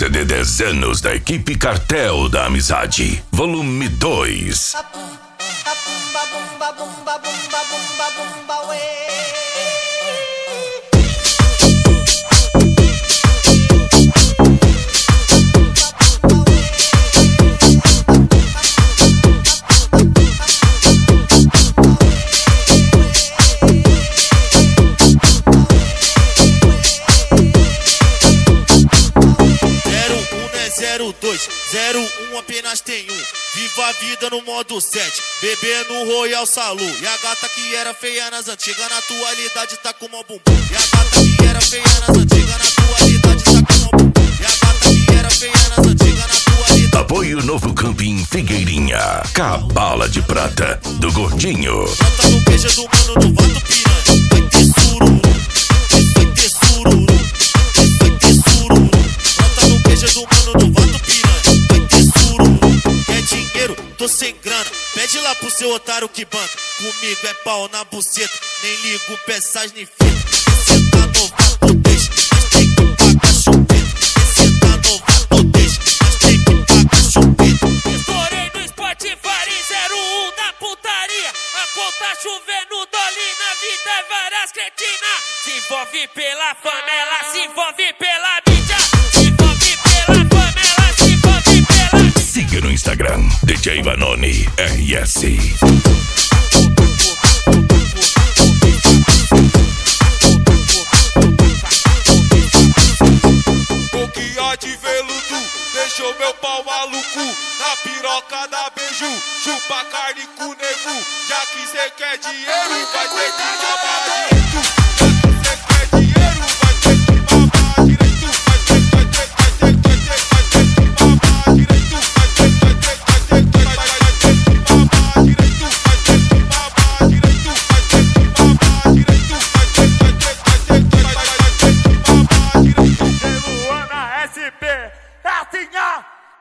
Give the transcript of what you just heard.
sequência de 10 anos da equipe Cartel da Amizade, volume 2. Apenas tem um, viva a vida no modo 7, bebê no Royal Salu. E a gata que era feia nas antigas, na atualidade tá com mó bumbum. E a gata que era feia nas antigas, na atualidade tá com mó bumbum. E a gata que era feia nas antigas, na atualidade. Apoio Novo Camping Figueirinha, Cabala de Prata, do Gordinho. Bota no beijo do mano do Vato Piranha, vai ter sururu, vai ter sururu, vai ter sururu. Bota no beijo do mano do Vato Piranha. Tô sem grana, pede lá pro seu otário que banca. Comigo é pau na buceta, nem ligo peças nem fita. Cê tá novato, deixa, mas tem que pagar chupeta. Cê tá novato, deixa, mas tem que pagar chupeta. Estourei no Spotify 01 da putaria. A conta chovendo, dole na vida é várias cretinas. Se envolve pela fama, ela se envolve pela mídia. Se envolve pela fama, ela se envolve pela. Siga no Instagram, DJ Vanoni RS. Boquinha de veludo, deixou meu pau maluco. Na piroca da beiju, chupa carne com nego. Já que cê quer dinheiro, vai ter que chamar de